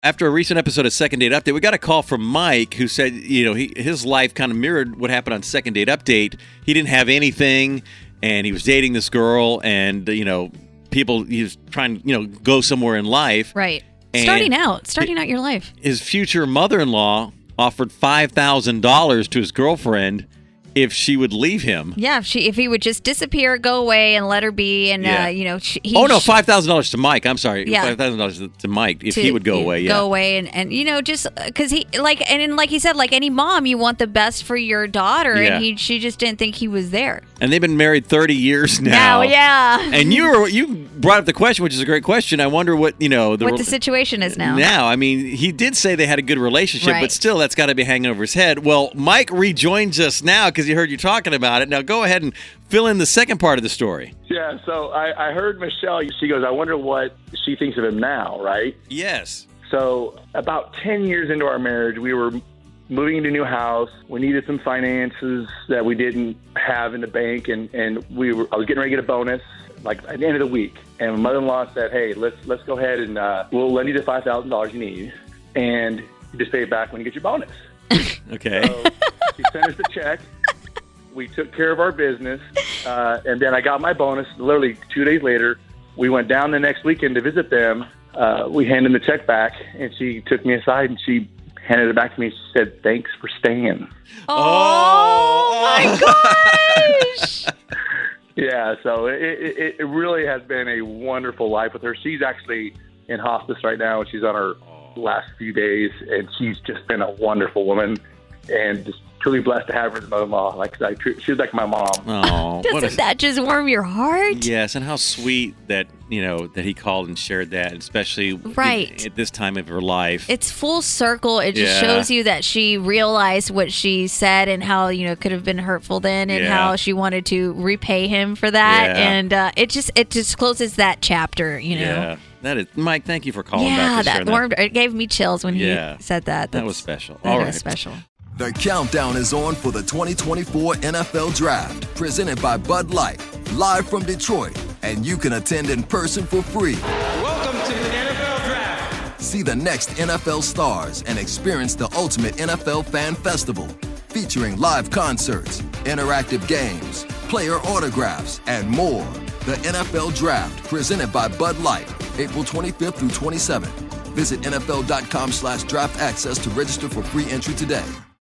After a recent episode of Second Date Update, we got a call from Mike who said, his life kind of mirrored what happened on Second Date Update. He didn't have anything, and he was dating this girl, and, he was trying to, go somewhere in life. Right. And starting out your life. His future mother-in-law offered $5,000 to his girlfriend if she would leave him. Yeah, if he would just disappear, go away, and let her be, and $5,000 to Mike. I'm sorry, yeah. $5,000 to Mike if he would go away. Go away, and just because he like he said, like any mom, you want the best for your daughter, and she just didn't think he was there. And they've been married 30 years now. Yeah. And you brought up the question, which is a great question. I wonder what the situation is now. Now, I mean, he did say they had a good relationship, but still, that's got to be hanging over his head. Well, Mike rejoins us now because he heard you talking about it. Now, go ahead and fill in the second part of the story. Yeah, so I heard Michelle. She goes, I wonder what she thinks of him now, right? Yes. So about 10 years into our marriage, we were moving into a new house. We needed some finances that we didn't have in the bank, and I was getting ready to get a bonus, like at the end of the week. And my mother-in-law said, hey, let's go ahead and we'll lend you the $5,000 you need, and you just pay it back when you get your bonus. Okay. So she sent us the check. We took care of our business, and then I got my bonus. Literally 2 days later, we went down the next weekend to visit them. We handed the check back, and she took me aside, and she handed it back to me. She said, thanks for staying. Oh my gosh! Yeah, so it really has been a wonderful life with her. She's actually in hospice right now, and she's on her last few days, and she's just been a wonderful woman, and just truly blessed to have her as mother-in-law. She was like my mom. Oh, doesn't that just warm your heart? Yes, and how sweet that that he called and shared that, especially at this time of her life. It's full circle. It just shows you that she realized what she said and how could have been hurtful then, and how she wanted to repay him for that, and it just closes that chapter. Yeah. That is, Mike, thank you for calling back. Yeah, that warmed. It gave me chills when he said that. That was special. That was special. The countdown is on for the 2024 NFL Draft, presented by Bud Light, live from Detroit, and you can attend in person for free. Welcome to the NFL Draft. See the next NFL stars and experience the ultimate NFL fan festival, featuring live concerts, interactive games, player autographs, and more. The NFL Draft, presented by Bud Light, April 25th through 27th. Visit NFL.com/draft access to register for free entry today.